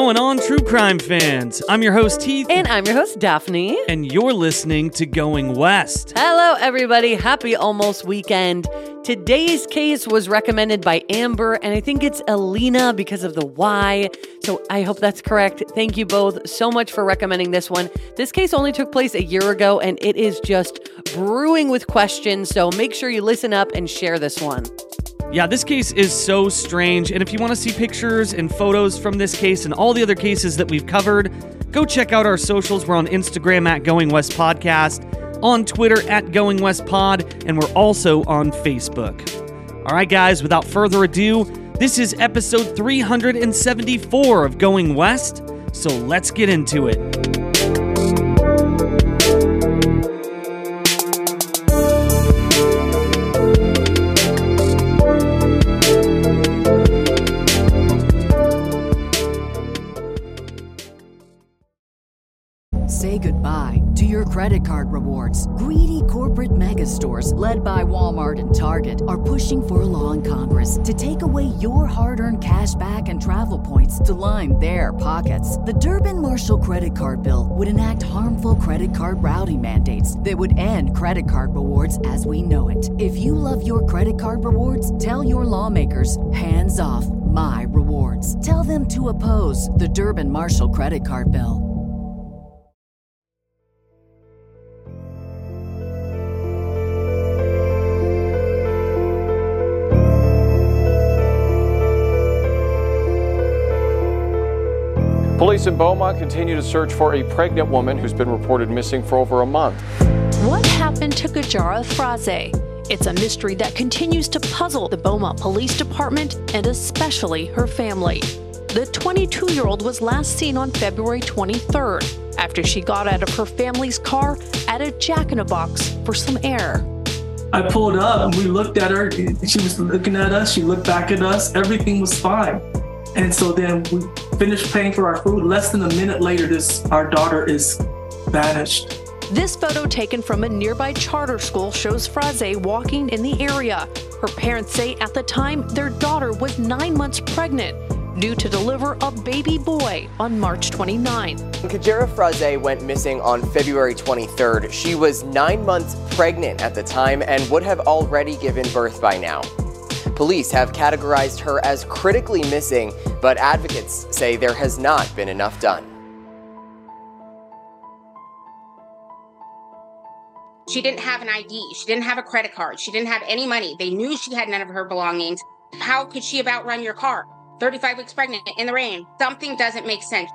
going on, true crime fans? I'm your host, Heath. And I'm your host, Daphne. And you're listening to Going West. Hello, everybody. Happy almost weekend. Today's case was recommended by Amber, and I think it's Alina because of the Y. So I hope that's correct. Thank you both so much for recommending this one. This case only took place a year ago, and it is just brewing with questions. So make sure you listen up and share this one. Yeah, this case is so strange, and if you want to see pictures and photos from this case and all the other cases that we've covered, go check out our socials. We're on Instagram at Going West Podcast, on Twitter at Going West Pod, and we're also on Facebook. All right, guys, without further ado, this is episode 374 of Going West, so let's get into it. Say goodbye to your credit card rewards. Greedy corporate mega stores, led by Walmart and Target, are pushing for a law in Congress to take away your hard-earned cash back and travel points to line their pockets. The Durbin-Marshall credit card bill would enact harmful credit card routing mandates that would end credit card rewards as we know it. If you love your credit card rewards, tell your lawmakers, hands off my rewards. Tell them to oppose the Durbin-Marshall credit card bill. Police in Beaumont continue to search for a pregnant woman who's been reported missing for over a month. What happened to Kajara Fraze? It's a mystery that continues to puzzle the Beaumont Police Department and especially her family. The 22-year-old was last seen on February 23rd after she got out of her family's car at a Jack in the Box for some air. I pulled up and we looked at her. She was looking at us. She looked back at us. Everything was fine. And so then we finished paying for our food. Less than a minute later, our daughter is vanished. This photo taken from a nearby charter school shows Fraze walking in the area. Her parents say at the time their daughter was 9 months pregnant, due to deliver a baby boy on March 29. Kajara Fraze went missing on February 23rd. She was 9 months pregnant at the time and would have already given birth by now. Police have categorized her as critically missing, but advocates say there has not been enough done. She didn't have an ID. She didn't have a credit card. She didn't have any money. They knew she had none of her belongings. How could she have outrun your car? 35 weeks pregnant in the rain. Something doesn't make sense.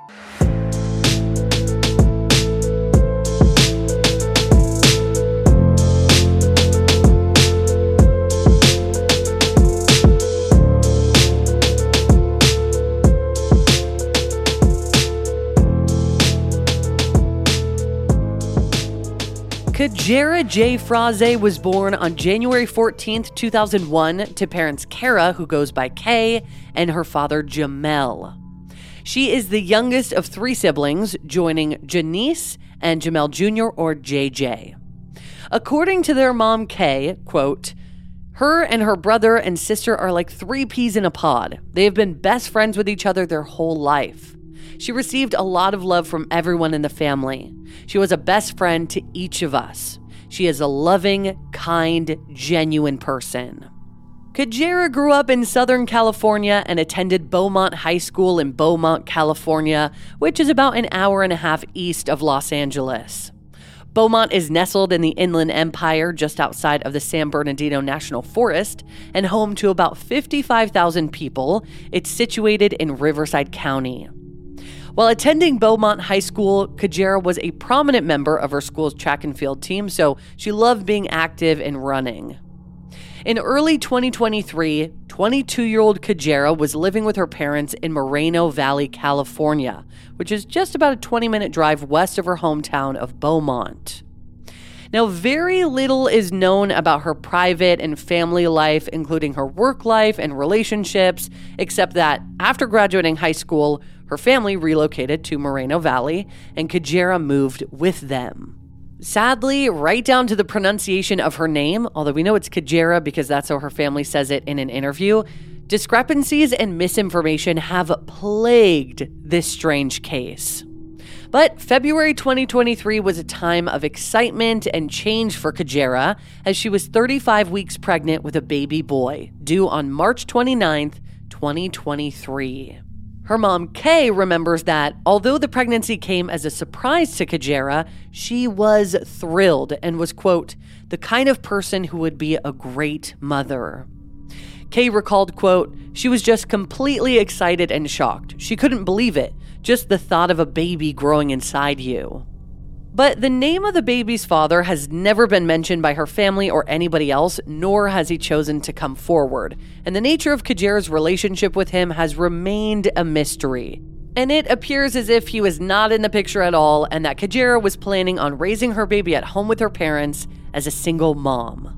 Kajara J. Fraze was born on January 14th, 2001 to parents Kara, who goes by Kay, and her father Jamel. She is the youngest of three siblings, joining Janice and Jamel Jr. or JJ. According to their mom Kay, quote, "Her and her brother and sister are like three peas in a pod. They have been best friends with each other their whole life. She received a lot of love from everyone in the family. She was a best friend to each of us. She is a loving, kind, genuine person." Kajara grew up in Southern California and attended Beaumont High School in Beaumont, California, which is about an hour and a half east of Los Angeles. Beaumont is nestled in the Inland Empire just outside of the San Bernardino National Forest and home to about 55,000 people. It's situated in Riverside County. While attending Beaumont High School, Kajara was a prominent member of her school's track and field team, so she loved being active and running. In early 2023, 22-year-old Kajara was living with her parents in Moreno Valley, California, which is just about a 20-minute drive west of her hometown of Beaumont. Now, very little is known about her private and family life, including her work life and relationships, except that after graduating high school, her family relocated to Moreno Valley, and Kajara moved with them. Sadly, right down to the pronunciation of her name, although we know it's Kajara because that's how her family says it in an interview, Discrepancies and misinformation have plagued this strange case. But February 2023 was a time of excitement and change for Kajera as she was 35 weeks pregnant with a baby boy, due on March 29th, 2023. Her mom, Kay, remembers that although the pregnancy came as a surprise to Kajera, she was thrilled and was, quote, the kind of person who would be a great mother. Kay recalled, quote, she was just completely excited and shocked. She couldn't believe it, just the thought of a baby growing inside you. But the name of the baby's father has never been mentioned by her family or anybody else, nor has he chosen to come forward. And the nature of Kajera's relationship with him has remained a mystery. And it appears as if he was not in the picture at all, and that Kajera was planning on raising her baby at home with her parents as a single mom.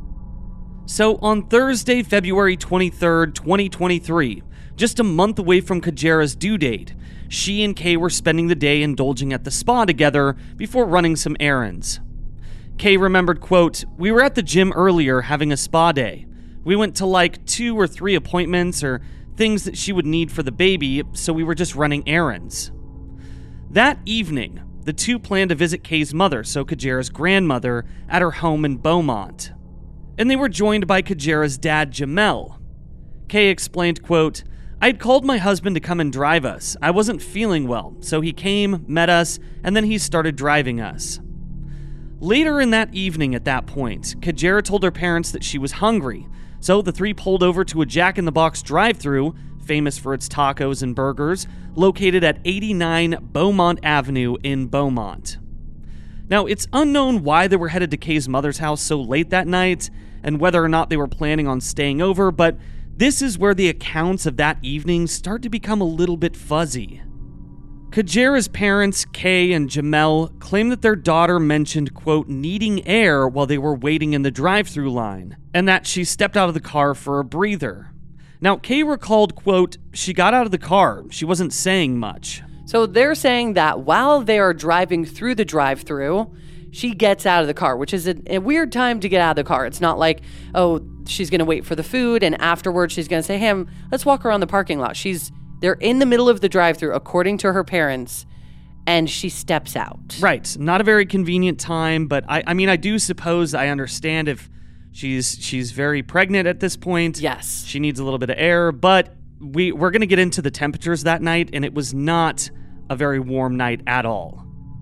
So on Thursday, February 23rd, 2023, just a month away from Kajera's due date, she and Kay were spending the day indulging at the spa together before running some errands. Kay remembered, quote, we were at the gym earlier having a spa day. We went to like 2 or 3 appointments or things that she would need for the baby, so we were just running errands. That evening, the two planned to visit Kay's mother, so Kajera's grandmother, at her home in Beaumont. And they were joined by Kajera's dad, Jamel. Kay explained, quote, I'd called my husband to come and drive us. I wasn't feeling well, so he came, met us, and then he started driving us. Later in that evening at that point, Kajera told her parents that she was hungry, so the three pulled over to a Jack in the Box drive-thru, famous for its tacos and burgers, located at 89 Beaumont Avenue in Beaumont. Now, it's unknown why they were headed to Kay's mother's house so late that night, and whether or not they were planning on staying over, but this is where the accounts of that evening start to become a little bit fuzzy. Kajera's parents, Kay and Jamel, claim that their daughter mentioned, quote, needing air while they were waiting in the drive-thru line, and that she stepped out of the car for a breather. Now, Kay recalled, quote, she got out of the car. She wasn't saying much. So they're saying that while they are driving through the drive-thru, she gets out of the car, which is a weird time to get out of the car. It's not like, oh, she's going to wait for the food, and afterwards she's going to say, hey, let's walk around the parking lot. They're in the middle of the drive-thru, according to her parents, and she steps out. Right. Not a very convenient time, but I mean, I do suppose I understand if she's very pregnant at this point. Yes. She needs a little bit of air, but we're going to get into the temperatures that night, and it was not a very warm night at all.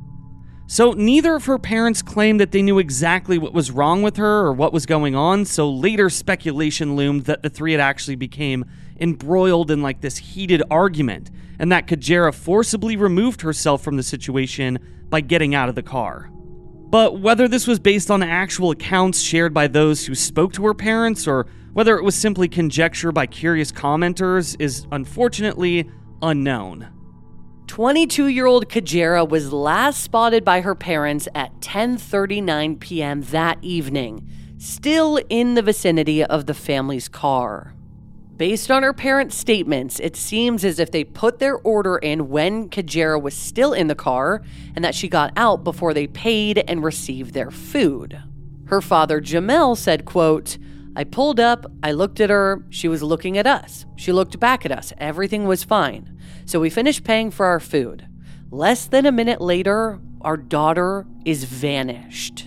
So neither of her parents claimed that they knew exactly what was wrong with her or what was going on, so later speculation loomed that the three had actually became embroiled in like this heated argument, and that Kajera forcibly removed herself from the situation by getting out of the car. But whether this was based on actual accounts shared by those who spoke to her parents, or whether it was simply conjecture by curious commenters, is unfortunately unknown. 22-year-old Kajera was last spotted by her parents at 10:39 p.m. that evening, still in the vicinity of the family's car. Based on her parents' statements, it seems as if they put their order in when Kajera was still in the car and that she got out before they paid and received their food. Her father, Jamel, said, quote, I pulled up, I looked at her, she was looking at us. She looked back at us, everything was fine. So we finished paying for our food. Less than a minute later, our daughter is vanished.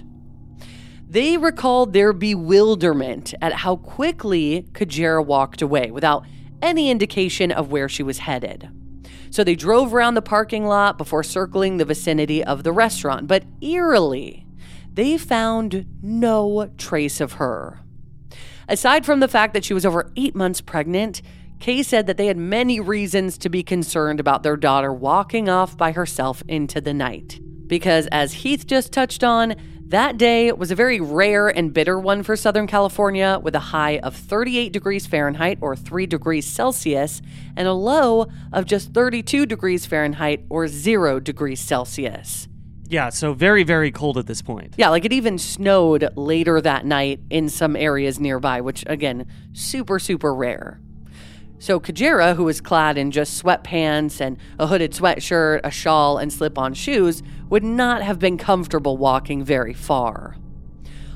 They recalled their bewilderment at how quickly Kajera walked away without any indication of where she was headed. So they drove around the parking lot before circling the vicinity of the restaurant, but eerily, they found no trace of her. Aside from the fact that she was over 8 months pregnant, Kay said that they had many reasons to be concerned about their daughter walking off by herself into the night. Because as Heath just touched on, that day was a very rare and bitter one for Southern California, with a high of 38 degrees Fahrenheit or 3 degrees Celsius and a low of just 32 degrees Fahrenheit or 0 degrees Celsius. Yeah, so very, very cold at this point. Yeah, like it even snowed later that night in some areas nearby, which again, super, super rare. So Kajera, who was clad in just sweatpants and a hooded sweatshirt, a shawl, and slip-on shoes, would not have been comfortable walking very far.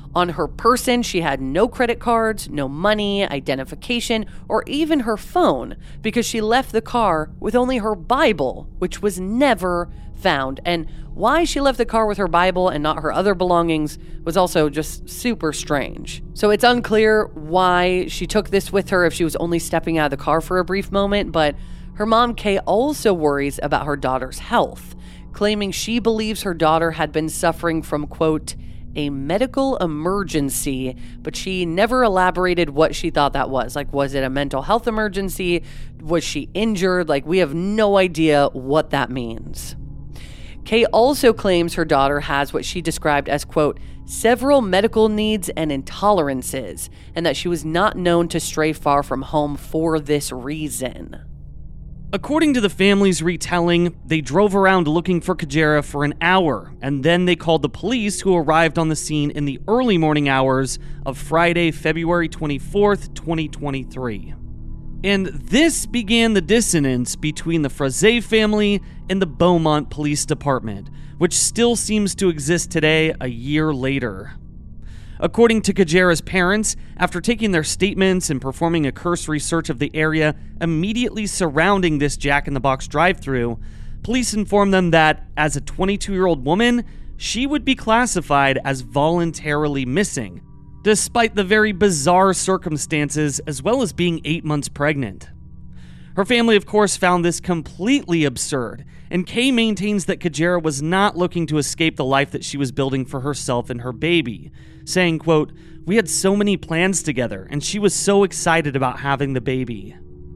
On her person, she had no credit cards, no money, identification, or even her phone, because she left the car with only her Bible, which was never found. And why she left the car with her Bible and not her other belongings was also just super strange. So it's unclear why she took this with her if she was only stepping out of the car for a brief moment, but her mom, Kay, also worries about her daughter's health, claiming she believes her daughter had been suffering from, quote, a medical emergency, but she never elaborated what she thought that was. Like, was it a mental health emergency? Was she injured? Like, we have no idea what that means. Kay also claims her daughter has what she described as, quote, several medical needs and intolerances, and that she was not known to stray far from home for this reason. According to the family's retelling, they drove around looking for Kajera for an hour, and then they called the police, who arrived on the scene in the early morning hours of Friday, February 24th, 2023. And this began the dissonance between the Frazee family and the Beaumont Police Department, which still seems to exist today, a year later. According to Kajera's parents, after taking their statements and performing a cursory search of the area immediately surrounding this Jack in the Box drive-thru, police informed them that, as a 22-year-old woman, she would be classified as voluntarily missing, despite the very bizarre circumstances, as well as being 8 months pregnant. Her family, of course, found this completely absurd, and Kay maintains that Kajera was not looking to escape the life that she was building for herself and her baby, saying, quote, we had so many plans together, and she was so excited about having the baby.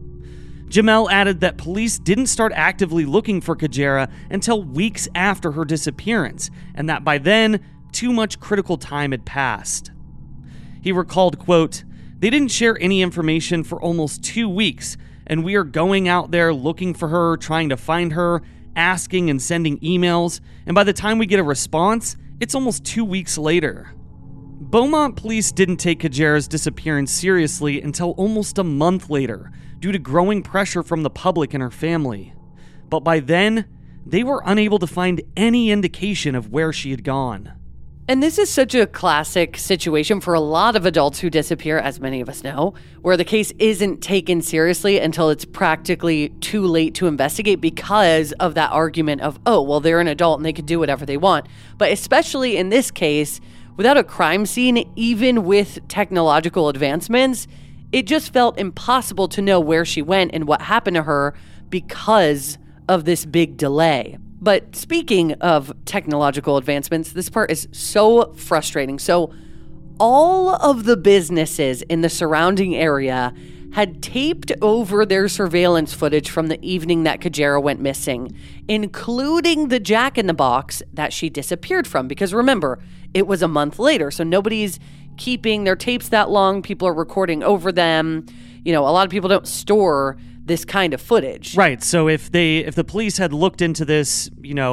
Jamel added that police didn't start actively looking for Kajera until weeks after her disappearance, and that by then, too much critical time had passed. He recalled, quote, they didn't share any information for almost 2 weeks, and we are going out there looking for her, trying to find her, asking and sending emails, and by the time we get a response, it's almost 2 weeks later. Beaumont police didn't take Kajera's disappearance seriously until almost a month later, due to growing pressure from the public and her family. But by then, they were unable to find any indication of where she had gone. And this is such a classic situation for a lot of adults who disappear, as many of us know, where the case isn't taken seriously until it's practically too late to investigate because of that argument of, oh, well, they're an adult and they could do whatever they want. But especially in this case, without a crime scene, even with technological advancements, it just felt impossible to know where she went and what happened to her because of this big delay. But speaking of technological advancements, this part is so frustrating. So all of the businesses in the surrounding area had taped over their surveillance footage from the evening that Kajera went missing, including the Jack in the Box that she disappeared from. Because remember, it was a month later, so nobody's keeping their tapes that long. People are recording over them. You know, a lot of people don't store this kind of footage. Right. So if the police had looked into this,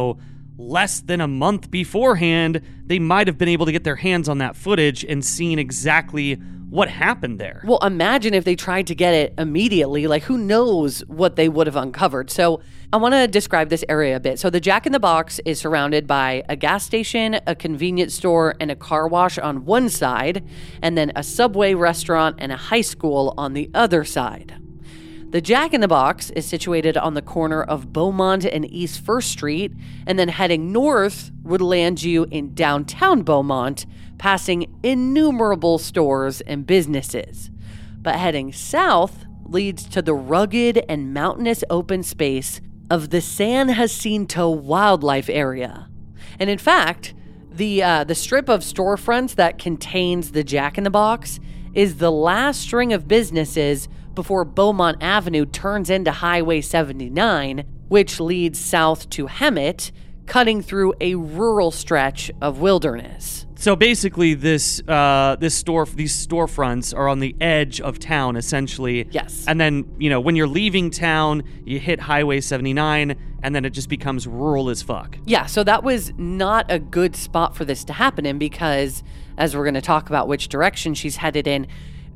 less than a month beforehand, they might have been able to get their hands on that footage and seen exactly what happened there. Well, imagine if they tried to get it immediately. Like, who knows what they would have uncovered. So I want to describe this area a bit. So the Jack in the Box is surrounded by a gas station, a convenience store, and a car wash on one side, and then a Subway restaurant and a high school on the other side. The Jack in the Box is situated on the corner of Beaumont and East 1st Street, and then heading north would land you in downtown Beaumont, passing innumerable stores and businesses. But heading south leads to the rugged and mountainous open space of the San Jacinto Wildlife Area. And in fact, the strip of storefronts that contains the Jack in the Box is the last string of businesses before Beaumont Avenue turns into Highway 79, which leads south to Hemet, cutting through a rural stretch of wilderness. So basically, these storefronts are on the edge of town, essentially. Yes. And then, when you're leaving town, you hit Highway 79, and then it just becomes rural as fuck. Yeah, so that was not a good spot for this to happen in because, as we're going to talk about which direction she's headed in,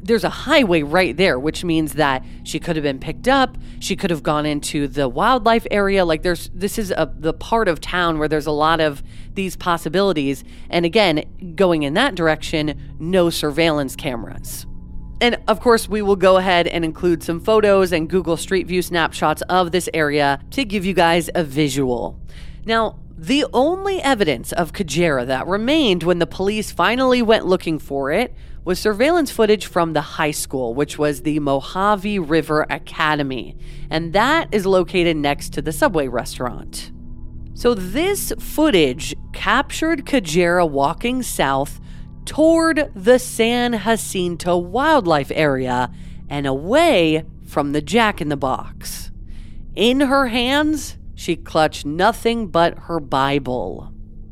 there's a highway right there, which means that she could have been picked up. She could have gone into the wildlife area. Like this is the part of town where there's a lot of these possibilities. And again, going in that direction, no surveillance cameras. And of course, we will go ahead and include some photos and Google Street View snapshots of this area to give you guys a visual. Now, the only evidence of Kajera that remained when the police finally went looking for it was surveillance footage from the high school, which was the Mojave River Academy, and that is located next to the Subway restaurant. So this footage captured Kajera walking south toward the San Jacinto wildlife area and away from the Jack in the Box. In her hands, she clutched nothing but her Bible.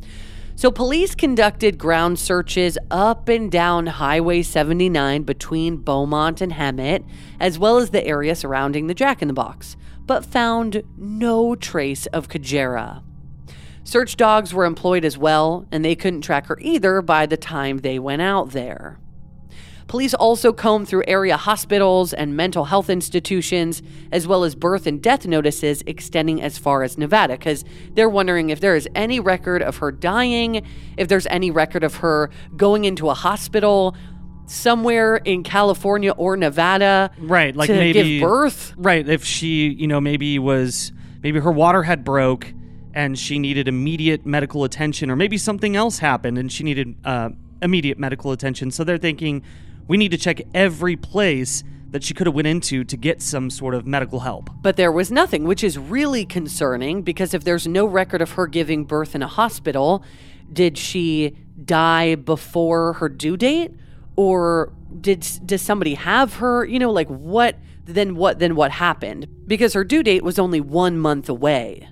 So police conducted ground searches up and down Highway 79 between Beaumont and Hemet, as well as the area surrounding the Jack in the Box, but found no trace of Kajera. Search dogs were employed as well, and they couldn't track her either by the time they went out there. Police also combed through area hospitals and mental health institutions, as well as birth and death notices extending as far as Nevada, because they're wondering if there is any record of her dying, if there's any record of her going into a hospital somewhere in California or Nevada, right? Like to maybe give birth, right? If she, maybe her water had broke and she needed immediate medical attention, or maybe something else happened and she needed immediate medical attention. So they're thinking, we need to check every place that she could have went into to get some sort of medical help. But there was nothing, which is really concerning, because if there's no record of her giving birth in a hospital, did she die before her due date? Or does somebody have her? What happened? Because her due date was only 1 month away.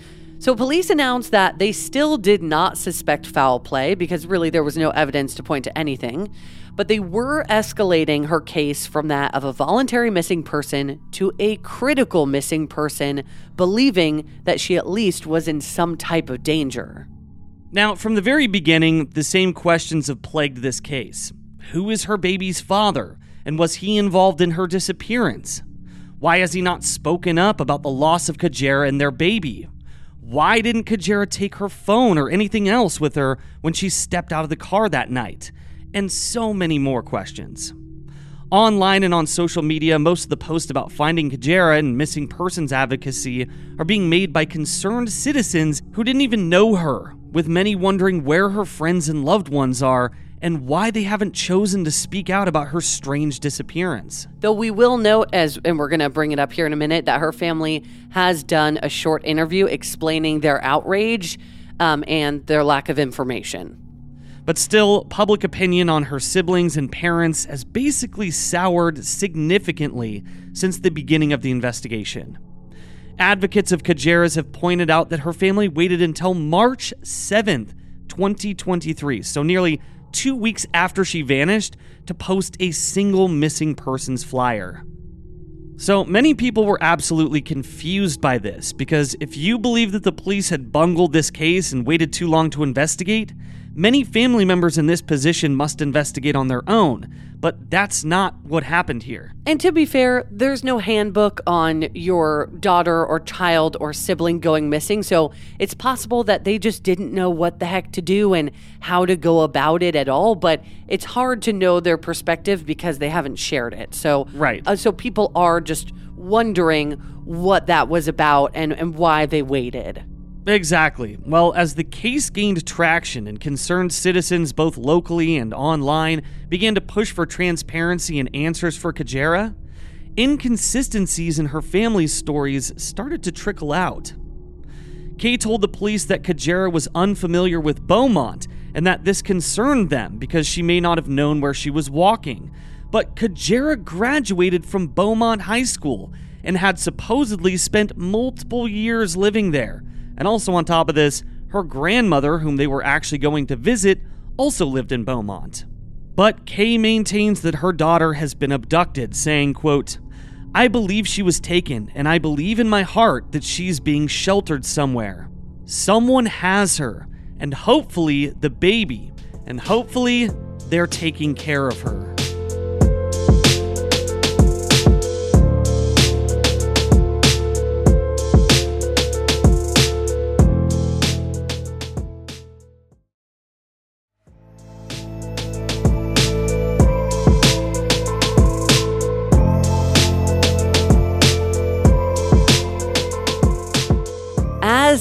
So police announced that they still did not suspect foul play, because really there was no evidence to point to anything, but they were escalating her case from that of a voluntary missing person to a critical missing person, believing that she at least was in some type of danger. Now, from the very beginning, the same questions have plagued this case. Who is her baby's father, and was he involved in her disappearance? Why has he not spoken up about the loss of Kajera and their baby? Why didn't Kajera take her phone or anything else with her when she stepped out of the car that night? And so many more questions. Online and on social media, most of the posts about finding Kajera and missing persons advocacy are being made by concerned citizens who didn't even know her, with many wondering where her friends and loved ones are and why they haven't chosen to speak out about her strange disappearance. Though we will note, and we're going to bring it up here in a minute, that her family has done a short interview explaining their outrage and their lack of information. But still, public opinion on her siblings and parents has basically soured significantly since the beginning of the investigation. Advocates of Kajera's have pointed out that her family waited until March 7th, 2023, so nearly 2 weeks after she vanished, to post a single missing persons flyer. So many people were absolutely confused by this, because if you believe that the police had bungled this case and waited too long to investigate, many family members in this position must investigate on their own, but that's not what happened here. And to be fair, there's no handbook on your daughter or child or sibling going missing, so it's possible that they just didn't know what the heck to do and how to go about it at all, but it's hard to know their perspective because they haven't shared it. So, right. So people are just wondering what that was about and why they waited. Exactly. Well, as the case gained traction and concerned citizens both locally and online began to push for transparency and answers for Kajera, inconsistencies in her family's stories started to trickle out. Kay told the police that Kajera was unfamiliar with Beaumont and that this concerned them because she may not have known where she was walking. But Kajera graduated from Beaumont High School and had supposedly spent multiple years living there. And also on top of this, her grandmother, whom they were actually going to visit, also lived in Beaumont. But Kay maintains that her daughter has been abducted, saying, quote, "I believe she was taken, and I believe in my heart that she's being sheltered somewhere. Someone has her, and hopefully the baby, and hopefully they're taking care of her."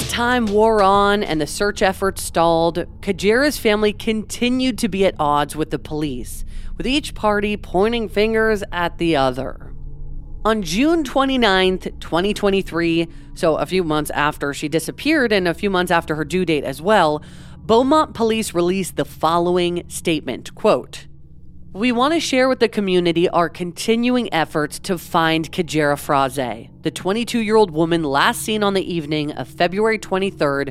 As time wore on and the search efforts stalled, Kajera's family continued to be at odds with the police, with each party pointing fingers at the other. On June 29th, 2023, so a few months after she disappeared and a few months after her due date as well, Beaumont police released the following statement, quote, "We want to share with the community our continuing efforts to find Kajera Frazee, the 22-year-old woman last seen on the evening of February 23rd,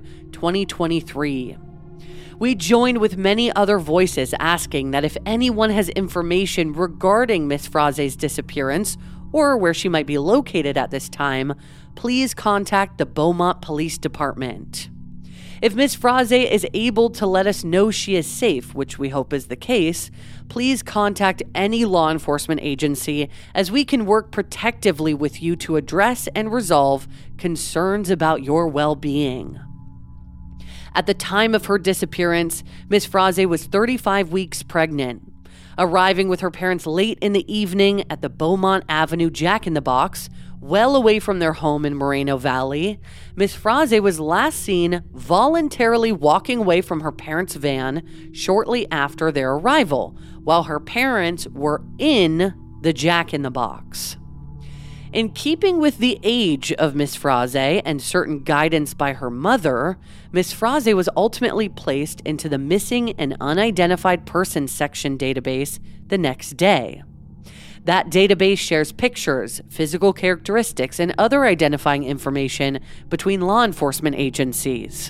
2023. We joined with many other voices asking that if anyone has information regarding Miss Frazee's disappearance or where she might be located at this time, please contact the Beaumont Police Department. If Miss Frazee is able to let us know she is safe, which we hope is the case, please contact any law enforcement agency as we can work protectively with you to address and resolve concerns about your well-being." At the time of her disappearance, Miss Frazee was 35 weeks pregnant. Arriving with her parents late in the evening at the Beaumont Avenue Jack-in-the-Box, well away from their home in Moreno Valley, Miss Frazee was last seen voluntarily walking away from her parents' van shortly after their arrival, while her parents were in the Jack-in-the-Box. In keeping with the age of Miss Frazee and certain guidance by her mother, Miss Frazee was ultimately placed into the Missing and Unidentified Persons section database the next day. That database shares pictures, physical characteristics, and other identifying information between law enforcement agencies.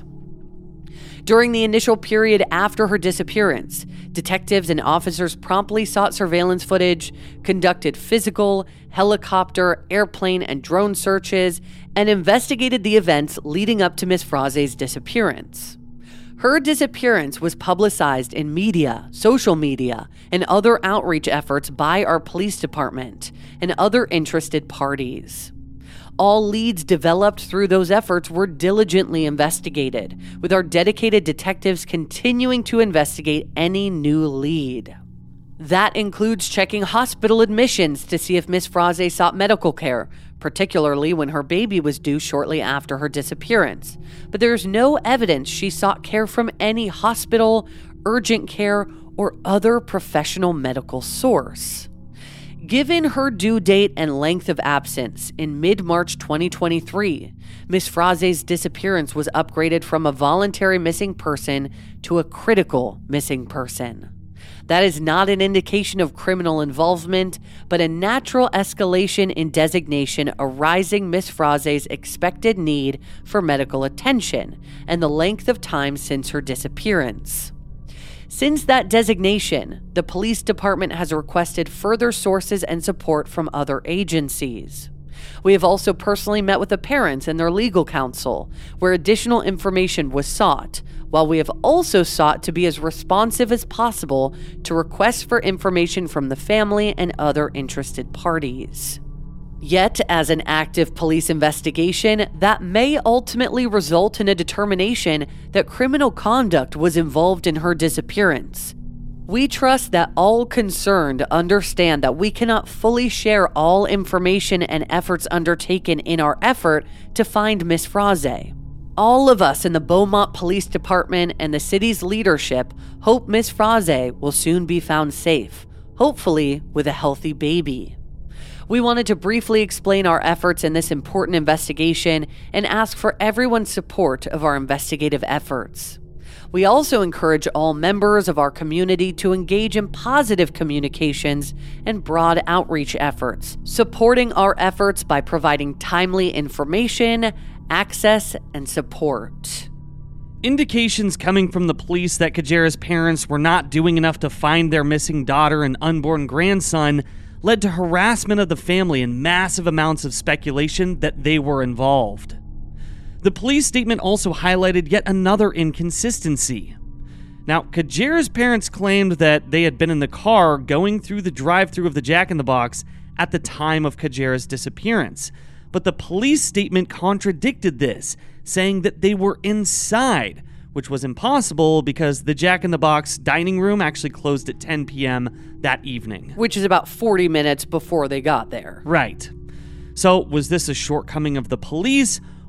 During the initial period after her disappearance, detectives and officers promptly sought surveillance footage, conducted physical, helicopter, airplane, and drone searches, and investigated the events leading up to Miss Frazee's disappearance. Her disappearance was publicized in media, social media, and other outreach efforts by our police department and other interested parties. All leads developed through those efforts were diligently investigated, with our dedicated detectives continuing to investigate any new lead. That includes checking hospital admissions to see if Miss Frazee sought medical care, particularly when her baby was due shortly after her disappearance. But there is no evidence she sought care from any hospital, urgent care, or other professional medical source. Given her due date and length of absence in mid-March 2023, Miss Frazee's disappearance was upgraded from a voluntary missing person to a critical missing person. That is not an indication of criminal involvement, but a natural escalation in designation arising Miss Frazee's expected need for medical attention and the length of time since her disappearance. Since that designation, the police department has requested further sources and support from other agencies. We have also personally met with the parents and their legal counsel, where additional information was sought, while we have also sought to be as responsive as possible to requests for information from the family and other interested parties. Yet, as an active police investigation, that may ultimately result in a determination that criminal conduct was involved in her disappearance. We trust that all concerned understand that we cannot fully share all information and efforts undertaken in our effort to find Miss Frazee. All of us in the Beaumont Police Department and the city's leadership hope Miss Frazee will soon be found safe, hopefully with a healthy baby. We wanted to briefly explain our efforts in this important investigation and ask for everyone's support of our investigative efforts. We also encourage all members of our community to engage in positive communications and broad outreach efforts, supporting our efforts by providing timely information, access, and support. Indications coming from the police that Kajera's parents were not doing enough to find their missing daughter and unborn grandson led to harassment of the family and massive amounts of speculation that they were involved. The police statement also highlighted yet another inconsistency. Now, Kajera's parents claimed that they had been in the car going through the drive-thru of the Jack-in-the-Box at the time of Kajera's disappearance, but the police statement contradicted this, saying that they were inside, which was impossible because the Jack-in-the-Box dining room actually closed at 10 p.m. that evening. Which is about 40 minutes before they got there. Right. So was this a shortcoming of the police,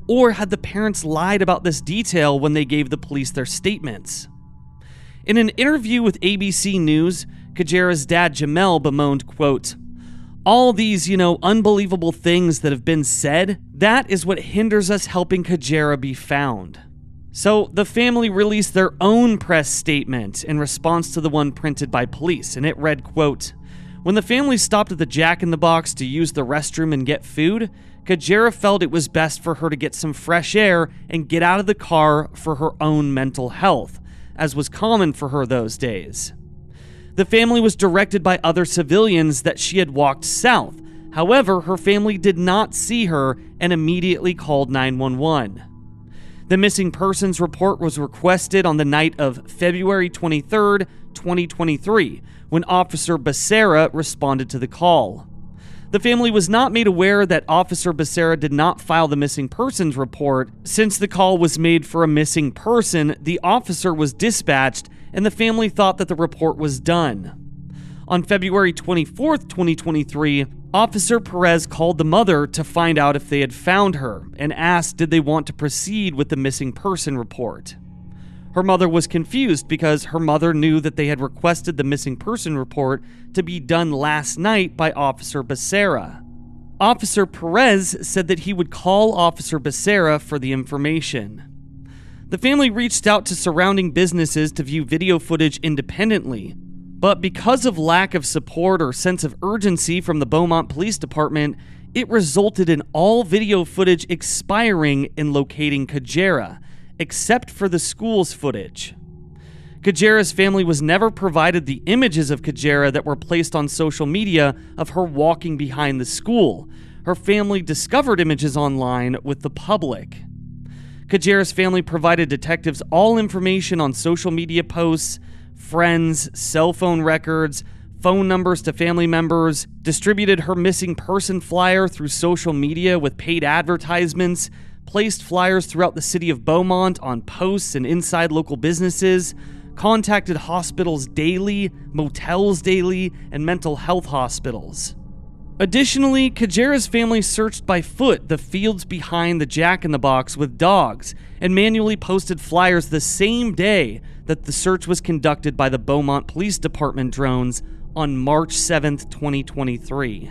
Or had the parents lied about this detail when they gave the police their statements? In an interview with ABC News, Kajera's dad Jamel bemoaned, quote, "All these, unbelievable things that have been said, that is what hinders us helping Kajera be found." So the family released their own press statement in response to the one printed by police, and it read, quote, "When the family stopped at the Jack in the Box to use the restroom and get food, Kajera felt it was best for her to get some fresh air and get out of the car for her own mental health, as was common for her those days. The family was directed by other civilians that she had walked south. However, her family did not see her and immediately called 911. The missing persons report was requested on the night of February 23rd, 2023, when Officer Becerra responded to the call. The family was not made aware that Officer Becerra did not file the missing persons report. Since the call was made for a missing person, the officer was dispatched and the family thought that the report was done. On February 24th, 2023, Officer Perez called the mother to find out if they had found her and asked did they want to proceed with the missing person report. Her mother was confused because her mother knew that they had requested the missing person report to be done last night by Officer Becerra. Officer Perez said that he would call Officer Becerra for the information. The family reached out to surrounding businesses to view video footage independently, but because of lack of support or sense of urgency from the Beaumont Police Department, it resulted in all video footage expiring in locating Kajera, except for the school's footage. Kajera's family was never provided the images of Kajera that were placed on social media of her walking behind the school. Her family discovered images online with the public. Kajera's family provided detectives all information on social media posts, friends, cell phone records, phone numbers to family members, distributed her missing person flyer through social media with paid advertisements, placed flyers throughout the city of Beaumont on posts and inside local businesses, contacted hospitals daily, motels daily, and mental health hospitals. Additionally, Kajera's family searched by foot the fields behind the Jack in the Box with dogs and manually posted flyers the same day that the search was conducted by the Beaumont Police Department drones on March 7th, 2023.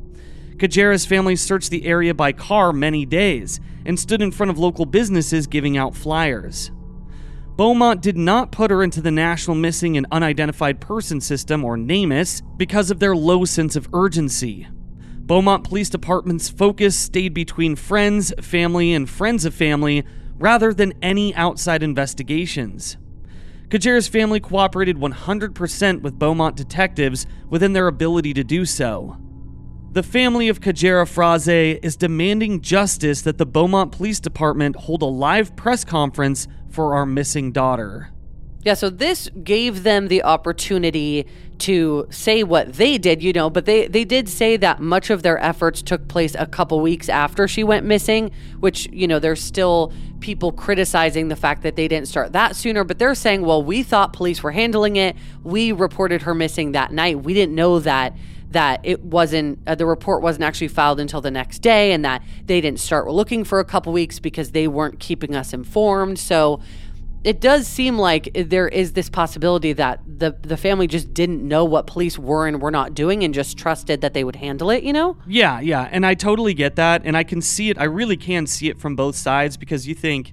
Kajera's family searched the area by car many days and stood in front of local businesses giving out flyers. Beaumont did not put her into the National Missing and Unidentified Person System, or NamUs, because of their low sense of urgency. Beaumont Police Department's focus stayed between friends, family, and friends of family rather than any outside investigations. Kajera's family cooperated 100% with Beaumont detectives within their ability to do so. The family of Kajera Frazee is demanding justice that the Beaumont Police Department hold a live press conference for our missing daughter. Yeah, so this gave them the opportunity to say what they did, but they did say that much of their efforts took place a couple weeks after she went missing, which, there's still people criticizing the fact that they didn't start that sooner, but they're saying, well, we thought police were handling it. We reported her missing that night. We didn't know that it wasn't, the report wasn't actually filed until the next day, and that they didn't start looking for a couple weeks because they weren't keeping us informed. So it does seem like there is this possibility that the family just didn't know what police were and were not doing and just trusted that they would handle it, Yeah, and I totally get that, and I can see it, I really can see it from both sides, because you think,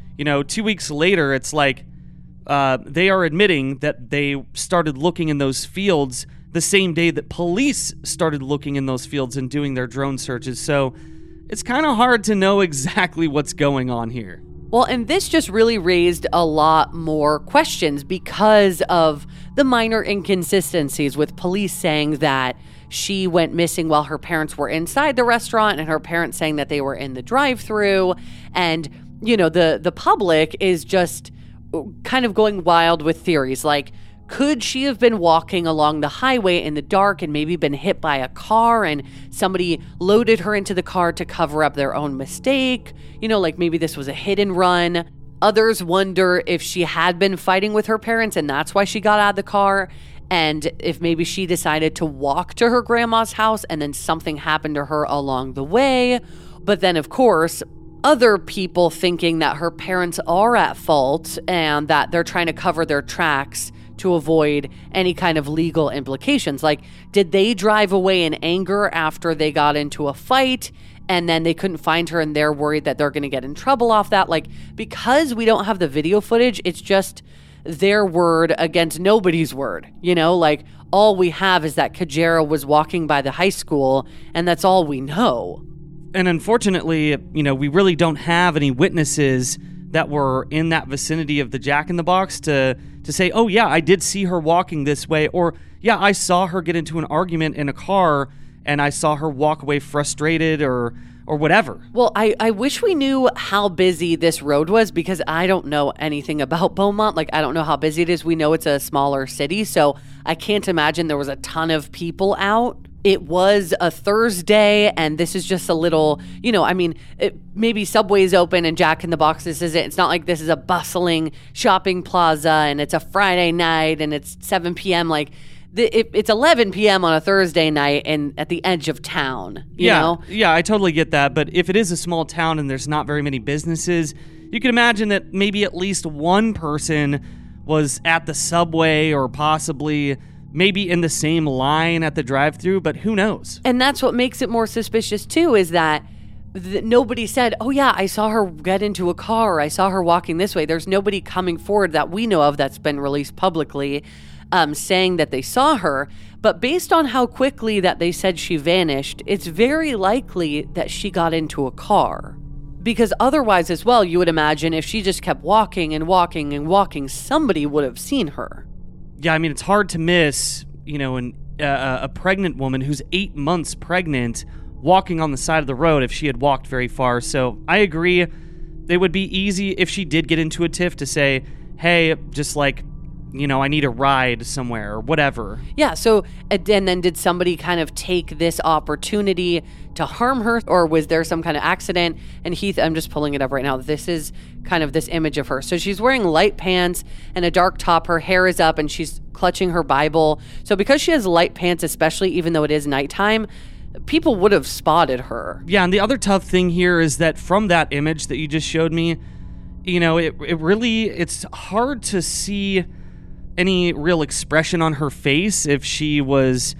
2 weeks later, it's like they are admitting that they started looking in those fields the same day that police started looking in those fields and doing their drone searches. So it's kind of hard to know exactly what's going on here. Well, and this just really raised a lot more questions because of the minor inconsistencies with police saying that she went missing while her parents were inside the restaurant and her parents saying that they were in the drive-thru. And, the public is just kind of going wild with theories like, could she have been walking along the highway in the dark and maybe been hit by a car and somebody loaded her into the car to cover up their own mistake? Like maybe this was a hit and run. Others wonder if she had been fighting with her parents and that's why she got out of the car. And if maybe she decided to walk to her grandma's house and then something happened to her along the way. But then, of course, other people thinking that her parents are at fault and that they're trying to cover their tracks to avoid any kind of legal implications. Like, did they drive away in anger after they got into a fight and then they couldn't find her and they're worried that they're going to get in trouble off that? Like, because we don't have the video footage, it's just their word against nobody's word. You know, like, all we have is that Kajera was walking by the high school, and that's all we know. And unfortunately, we really don't have any witnesses that were in that vicinity of the Jack in the Box to say, oh yeah, I did see her walking this way, or yeah, I saw her get into an argument in a car and I saw her walk away frustrated or whatever. Well, I wish we knew how busy this road was, because I don't know anything about Beaumont. Like, I don't know how busy it is. We know it's a smaller city, so I can't imagine there was a ton of people out. It was a Thursday, and this is just a little, maybe Subway's open and Jack in the Box, this is it. It's not like this is a bustling shopping plaza and it's a Friday night and it's 7 p.m. Like, it's 11 p.m. on a Thursday night and at the edge of town, you know? Yeah, I totally get that. But if it is a small town and there's not very many businesses, you can imagine that maybe at least one person was at the Subway or possibly maybe in the same line at the drive-thru, but who knows? And that's what makes it more suspicious, too, is that nobody said, oh, yeah, I saw her get into a car, or I saw her walking this way. There's nobody coming forward that we know of that's been released publicly saying that they saw her. But based on how quickly that they said she vanished, it's very likely that she got into a car. Because otherwise as well, you would imagine if she just kept walking and walking and walking, somebody would have seen her. Yeah, I mean, it's hard to miss, a pregnant woman who's 8 months pregnant walking on the side of the road if she had walked very far. So I agree. It would be easy if she did get into a tiff to say, hey, just like, I need a ride somewhere or whatever. Yeah, so, and then did somebody kind of take this opportunity to harm her, or was there some kind of accident? And Heath, I'm just pulling it up right now. This is kind of this image of her. So she's wearing light pants and a dark top. Her hair is up and she's clutching her Bible. So because she has light pants, especially even though it is nighttime, people would have spotted her. Yeah, and the other tough thing here is that from that image that you just showed me, it's hard to see any real expression on her face if she was,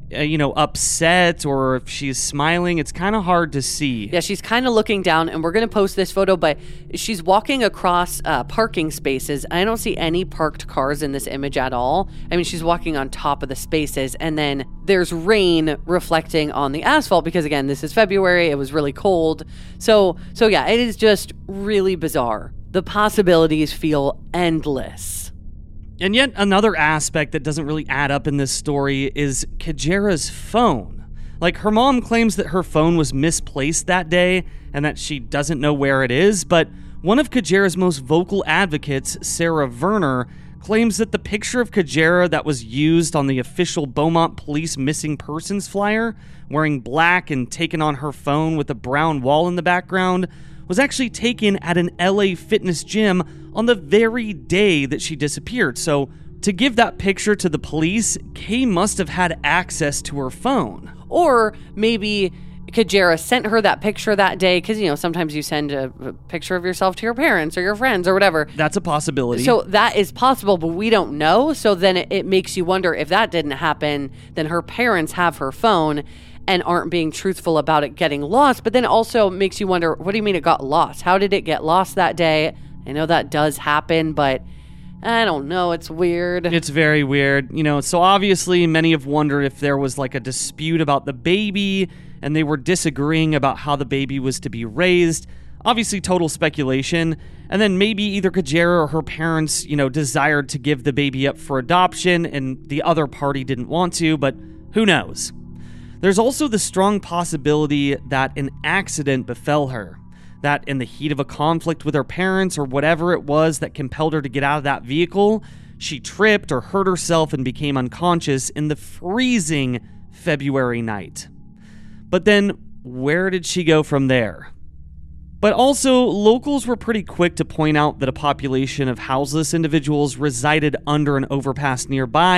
upset or if she's smiling. It's kind of hard to see. Yeah, she's kind of looking down, and we're going to post this photo, but she's walking across parking spaces. I don't see any parked cars in this image at all. I mean, she's walking on top of the spaces, and then there's rain reflecting on the asphalt because, again, this is February. It was really cold. So yeah, it is just really bizarre. The possibilities feel endless. And yet another aspect that doesn't really add up in this story is Kajera's phone. Like, her mom claims that her phone was misplaced that day and that she doesn't know where it is, but one of Kajera's most vocal advocates, Sarah Verner, claims that the picture of Kajera that was used on the official Beaumont Police missing persons flyer, wearing black and taken on her phone with a brown wall in the background, was actually taken at an LA Fitness gym on the very day that she disappeared. So to give that picture to the police, Kay must have had access to her phone. Or maybe Kajera sent her that picture that day, because, sometimes you send a picture of yourself to your parents or your friends or whatever. That's a possibility. So that is possible, but we don't know. So then it makes you wonder, if that didn't happen, then her parents have her phone and aren't being truthful about it getting lost. But then also makes you wonder, what do you mean it got lost? How did it get lost that day? I know that does happen, but I don't know. It's weird. It's very weird. So obviously many have wondered if there was like a dispute about the baby and they were disagreeing about how the baby was to be raised. Obviously total speculation. And then maybe either Kajera or her parents, desired to give the baby up for adoption and the other party didn't want to, but who knows? There's also the strong possibility that an accident befell her, that in the heat of a conflict with her parents or whatever it was that compelled her to get out of that vehicle, she tripped or hurt herself and became unconscious in the freezing February night. But then, where did she go from there? But also, locals were pretty quick to point out that a population of houseless individuals resided under an overpass nearby,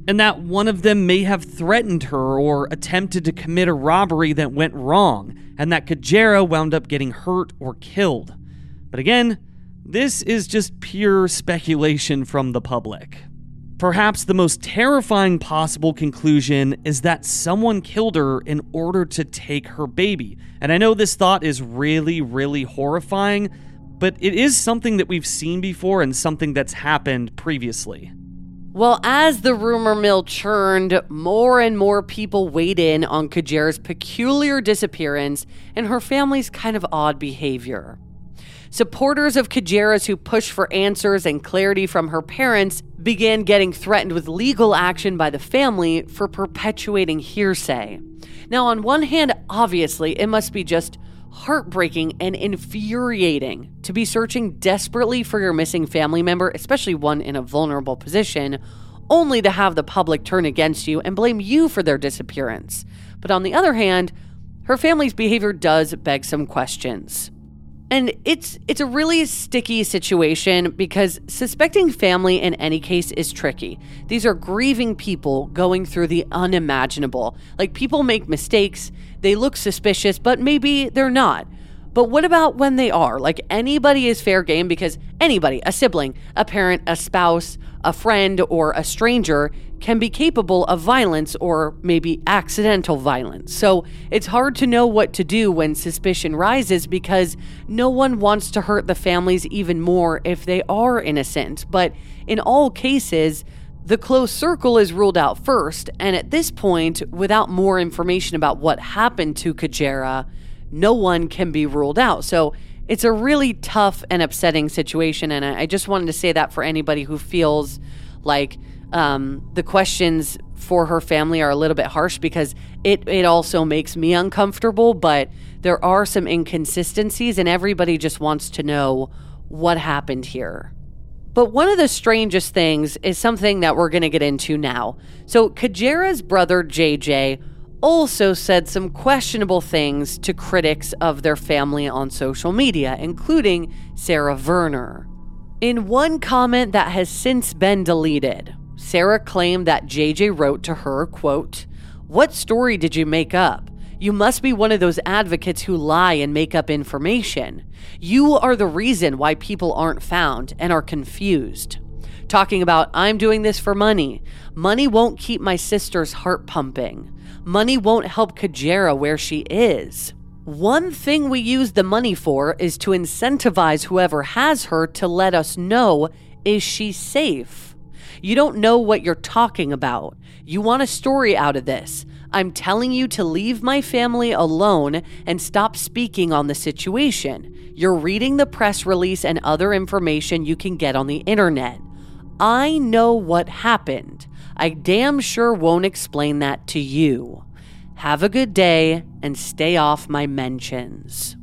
and that one of them may have threatened her or attempted to commit a robbery that went wrong, and that Kajera wound up getting hurt or killed. But again, this is just pure speculation from the public. Perhaps the most terrifying possible conclusion is that someone killed her in order to take her baby. And I know this thought is really, really horrifying, but it is something that we've seen before and something that's happened previously. Well, as the rumor mill churned, more and more people weighed in on Kajera's peculiar disappearance and her family's kind of odd behavior. Supporters of Kajera's who pushed for answers and clarity from her parents began getting threatened with legal action by the family for perpetuating hearsay. Now, on one hand, obviously, it must be just heartbreaking and infuriating to be searching desperately for your missing family member, especially one in a vulnerable position, only to have the public turn against you and blame you for their disappearance. But on the other hand, her family's behavior does beg some questions. And it's a really sticky situation because suspecting family in any case is tricky. These are grieving people going through the unimaginable. Like, people make mistakes, they look suspicious, but maybe they're not. But what about when they are? Like, anybody is fair game because anybody, a sibling, a parent, a spouse, a friend, or a stranger can be capable of violence or maybe accidental violence. So it's hard to know what to do when suspicion rises because no one wants to hurt the families even more if they are innocent. But in all cases, the close circle is ruled out first. And at this point, without more information about what happened to Kajera, no one can be ruled out. So it's a really tough and upsetting situation. And I just wanted to say that for anybody who feels like the questions for her family are a little bit harsh, because it also makes me uncomfortable, but there are some inconsistencies and everybody just wants to know what happened here. But one of the strangest things is something that we're going to get into now. So Kajera's brother JJ also said some questionable things to critics of their family on social media, including Sarah Verner. In one comment that has since been deleted, Sarah claimed that JJ wrote to her, quote, "What story did you make up? You must be one of those advocates who lie and make up information. You are the reason why people aren't found and are confused. Talking about, I'm doing this for money. Money won't keep my sister's heart pumping. Money won't help Kajera where she is. One thing we use the money for is to incentivize whoever has her to let us know, is she safe? You don't know what you're talking about. You want a story out of this. I'm telling you to leave my family alone and stop speaking on the situation. You're reading the press release and other information you can get on the internet. I know what happened. I damn sure won't explain that to you. Have a good day and stay off my mentions."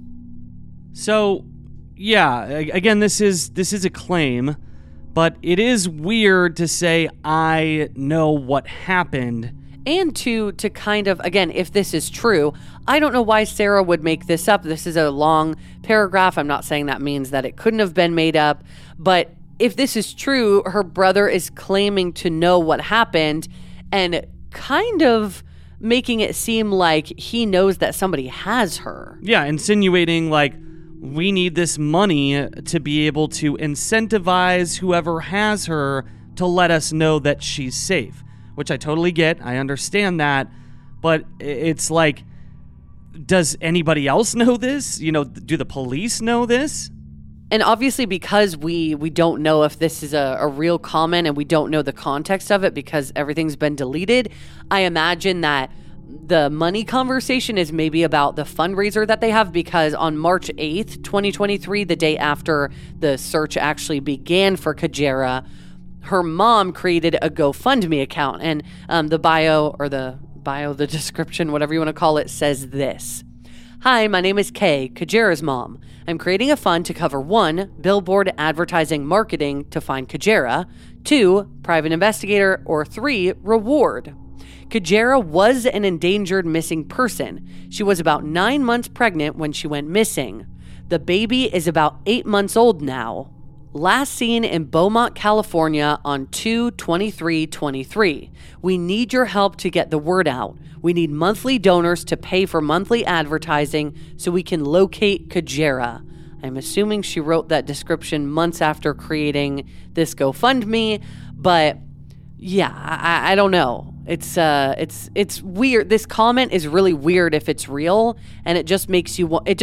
So, yeah, again, this is a claim, but it is weird to say, I know what happened. And to kind of, again, if this is true, I don't know why Sarah would make this up. This is a long paragraph. I'm not saying that means that it couldn't have been made up. But if this is true, her brother is claiming to know what happened and kind of making it seem like he knows that somebody has her. Yeah, insinuating like, we need this money to be able to incentivize whoever has her to let us know that she's safe, which I totally get. I understand that. But it's like, does anybody else know this? You know, do the police know this? And obviously, because we don't know if this is a real comment and we don't know the context of it because everything's been deleted, I imagine that the money conversation is maybe about the fundraiser that they have, because on March 8th, 2023, the day after the search actually began for Kajera, her mom created a GoFundMe account. And the description, whatever you want to call it, says this. "Hi, my name is Kay, Kajera's mom. I'm creating a fund to cover 1, billboard advertising marketing to find Kajera, 2, private investigator, or 3, reward. Kajera was an endangered missing person. She was about 9 months pregnant when she went missing. The baby is about 8 months old now. Last seen in Beaumont, California on 2/23/23. We need your help to get the word out. We need monthly donors to pay for monthly advertising so we can locate Kajera. I'm assuming she wrote that description months after creating this GoFundMe, but yeah, I don't know. It's weird. This comment is really weird if it's real, and it just makes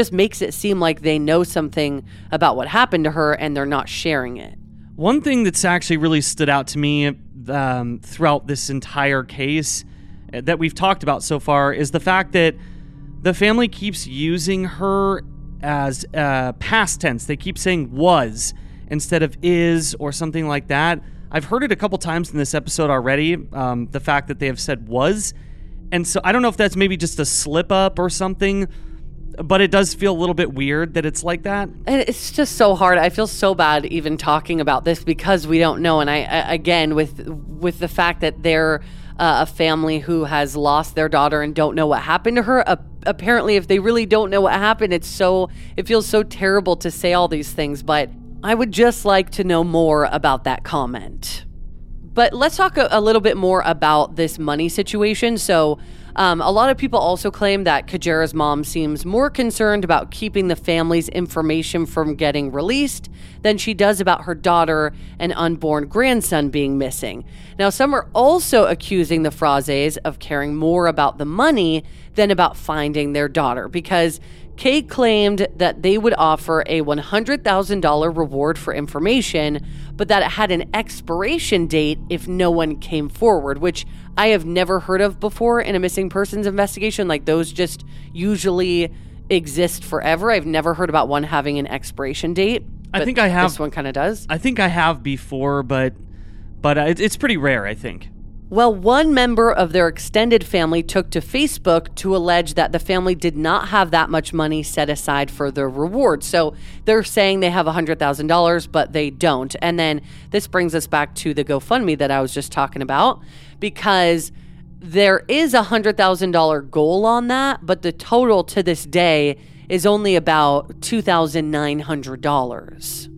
it seem like they know something about what happened to her and they're not sharing it. One thing that's actually really stood out to me throughout this entire case that we've talked about so far is the fact that the family keeps using her as past tense. They keep saying was instead of is or something like that. I've heard it a couple times in this episode already, the fact that they have said was. And so I don't know if that's maybe just a slip up or something, but it does feel a little bit weird that it's like that. And it's just so hard. I feel so bad even talking about this because we don't know. And I again, with the fact that they're a family who has lost their daughter and don't know what happened to her, apparently if they really don't know what happened, it feels so terrible to say all these things, but I would just like to know more about that comment. But let's talk a little bit more about this money situation. So a lot of people also claim that Kajera's mom seems more concerned about keeping the family's information from getting released than she does about her daughter and unborn grandson being missing. Now, some are also accusing the Frazes of caring more about the money than about finding their daughter, because Kay claimed that they would offer a $100,000 reward for information, but that it had an expiration date if no one came forward, which I have never heard of before in a missing persons investigation. Like, those just usually exist forever. I've never heard about one having an expiration date. I think I have. This one kind of does. I think I have before, but it's pretty rare, I think. Well, one member of their extended family took to Facebook to allege that the family did not have that much money set aside for the reward. So they're saying they have $100,000, but they don't. And then this brings us back to the GoFundMe that I was just talking about, because there is a $100,000 goal on that, but the total to this day is only about $2,900.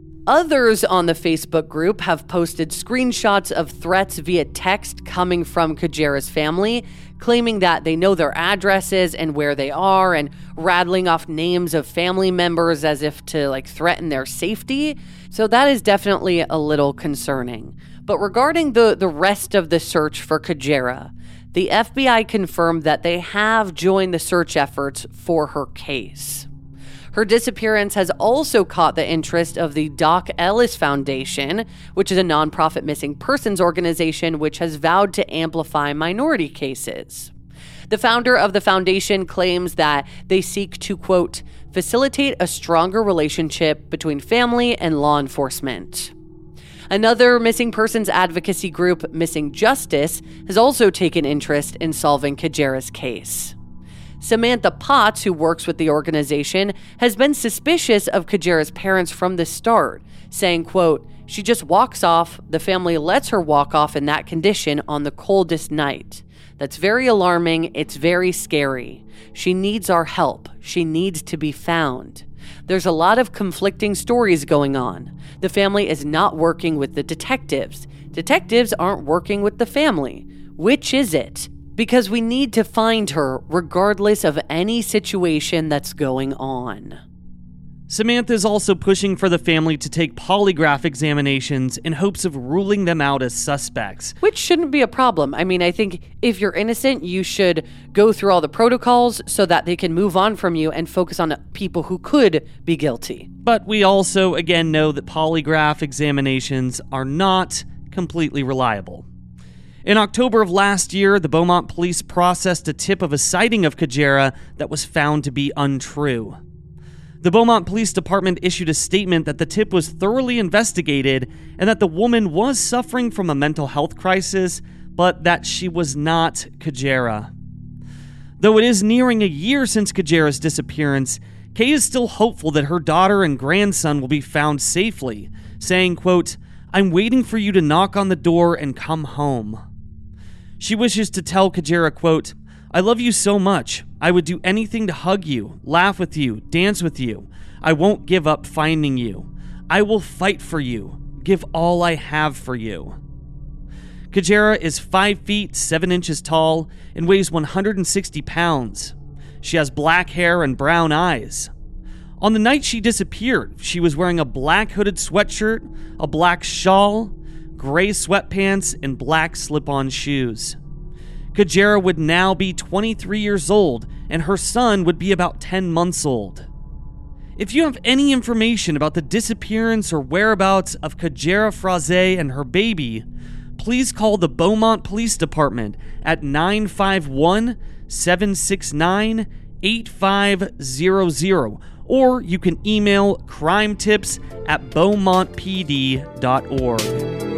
Others on the Facebook group have posted screenshots of threats via text coming from Kajera's family, claiming that they know their addresses and where they are, and rattling off names of family members as if to threaten their safety. So that is definitely a little concerning. But regarding the rest of the search for Kajera, the FBI confirmed that they have joined the search efforts for her case. Her disappearance has also caught the interest of the Doc Ellis Foundation, which is a nonprofit missing persons organization which has vowed to amplify minority cases. The founder of the foundation claims that they seek to, quote, facilitate a stronger relationship between family and law enforcement. Another missing persons advocacy group, Missing Justice, has also taken interest in solving Kajera's case. Samantha Potts, who works with the organization, has been suspicious of Kajera's parents from the start, saying, quote, she just walks off. The family lets her walk off in that condition on the coldest night. That's very alarming. It's very scary. She needs our help. She needs to be found. There's a lot of conflicting stories going on. The family is not working with the detectives. Detectives aren't working with the family. Which is it? Because we need to find her regardless of any situation that's going on. Samantha is also pushing for the family to take polygraph examinations in hopes of ruling them out as suspects. Which shouldn't be a problem. I mean, I think if you're innocent, you should go through all the protocols so that they can move on from you and focus on people who could be guilty. But we also, again, know that polygraph examinations are not completely reliable. In October of last year, the Beaumont police processed a tip of a sighting of Kajera that was found to be untrue. The Beaumont Police Department issued a statement that the tip was thoroughly investigated and that the woman was suffering from a mental health crisis, but that she was not Kajera. Though it is nearing a year since Kajera's disappearance, Kay is still hopeful that her daughter and grandson will be found safely, saying, quote, I'm waiting for you to knock on the door and come home. She wishes to tell Kajera, quote, I love you so much. I would do anything to hug you, laugh with you, dance with you. I won't give up finding you. I will fight for you, give all I have for you. Kajera is 5 feet 7 inches tall and weighs 160 pounds. She has black hair and brown eyes. On the night she disappeared, she was wearing a black hooded sweatshirt, a black shawl, gray sweatpants, and black slip-on shoes. Kajera would now be 23 years old, and her son would be about 10 months old. If you have any information about the disappearance or whereabouts of Kajera Frazee and her baby, please call the Beaumont Police Department at 951-769-8500, or you can email crimetips@beaumontpd.org.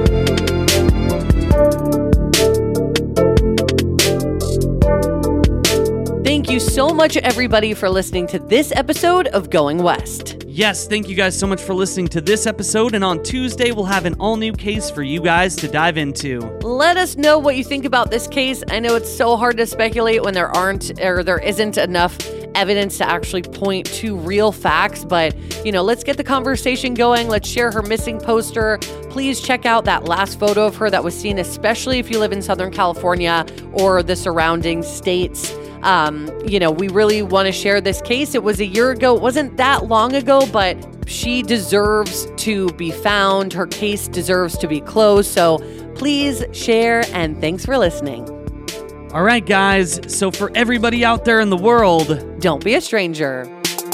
Thank you so much, everybody, for listening to this episode of Going West. Yes, thank you guys so much for listening to this episode, and on Tuesday we'll have an all-new case for you guys to dive into. Let us know what you think about this case. I know it's so hard to speculate when there isn't enough evidence to actually point to real facts, but, let's get the conversation going. Let's share her missing poster. Please check out that last photo of her that was seen, especially if you live in Southern California or the surrounding states. We really want to share this case. It was a year ago. It wasn't that long ago, but she deserves to be found. Her case deserves to be closed. So please share, and thanks for listening. All right, guys. So for everybody out there in the world, don't be a stranger.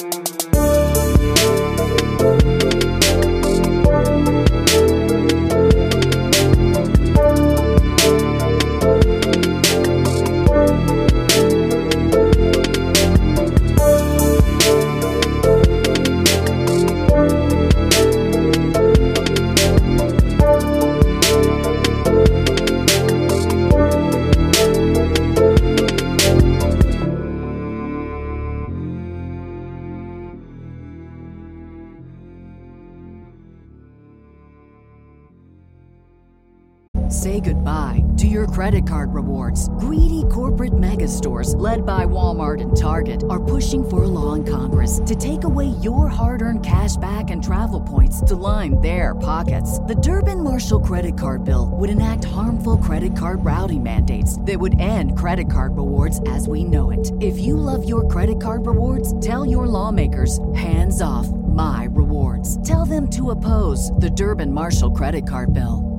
Say goodbye to your credit card rewards. Greedy corporate mega stores, led by Walmart and Target, are pushing for a law in Congress to take away your hard-earned cash back and travel points to line their pockets. The Durbin-Marshall credit card bill would enact harmful credit card routing mandates that would end credit card rewards as we know it. If you love your credit card rewards, tell your lawmakers, hands off my rewards. Tell them to oppose the Durbin-Marshall credit card bill.